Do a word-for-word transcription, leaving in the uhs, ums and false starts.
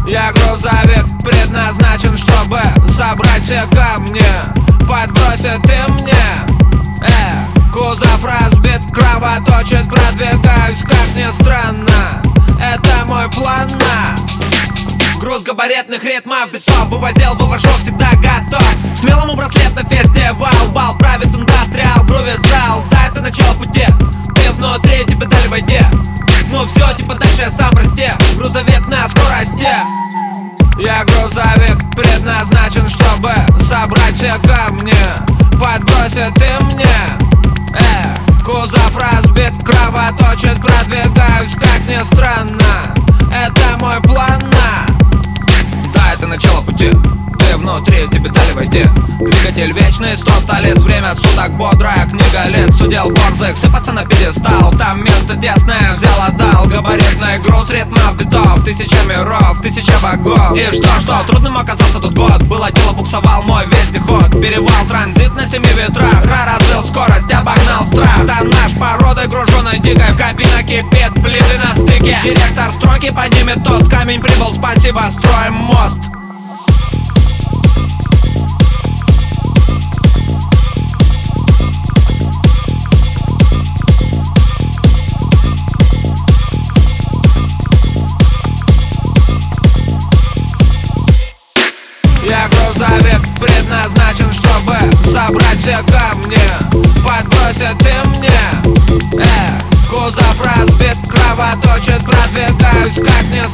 Я грузовик, предназначен, чтобы собрать все камни. Подбросит ты мне. Э, кузов разбит, кровоточит, продвигаюсь, как ни странно. Это мой план на груз габаритных ритмов, битов. Вывозил, вывожу, всегда готов. Смелому браслет на фестивал. Бал правит индастриал, грувит зал. Да, это начало пути, ты внутри, тебе дали войди. Ну все, типа дальше я сам расти. Грузовик на скорости. Я грузовик, предназначен, чтобы собрать все камни. Подбросит ты мне. Э, кузов разбит, кровоточит, продвигаюсь, как ни странно. Это мой план на. Да, это начало пути, ты внутри, тебе дали войти. Двигатель вечный, сто столиц, время суток, бодрая книга лиц. Удел борзых, сыпаться на пьедестал. Там место тесное, взял, отдал. Габаритный груз ритмов, битов. Тысяча миров, тысяча богов. И что-что, трудным оказался тут год. Было дело, буксовал мой вездеход. Перевал, транзит на семи ветрах. Ра развил скорость, обогнал страх. Тоннаж породой груженой дикой. Кабина кипит, плиты на стыке. Директор стройки поднимет тост. Камень прибыл, спасибо, строим мост. Я грузовик, предназначен, чтобы собрать все камни. Подбросит ты мне. Э, кузов разбит, кровоточит, продвигаюсь, как ни